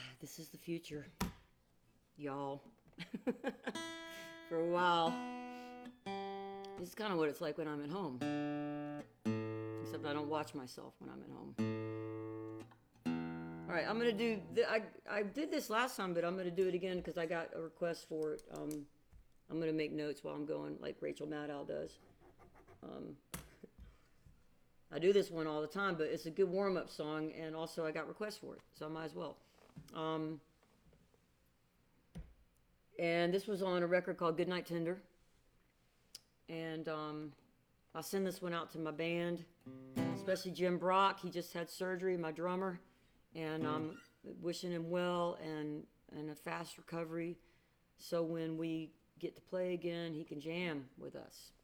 This is the future, y'all. For a while. This is kind of what it's like when I'm at home. Except I don't watch myself when I'm at home. All right, I'm gonna do. I did this last time, but I'm gonna do it again because I got a request for it. I'm gonna make notes while I'm going, like Rachel Maddow does. I do this one all the time, but it's a good warm-up song, and also I got requests for it, so I might as well. And this was on a record called Goodnight Tender. And I'll send this one out to my band, especially Jim Brock. He just had surgery, my drummer, and I'm wishing him well and a fast recovery. So when we get to play again, he can jam with us.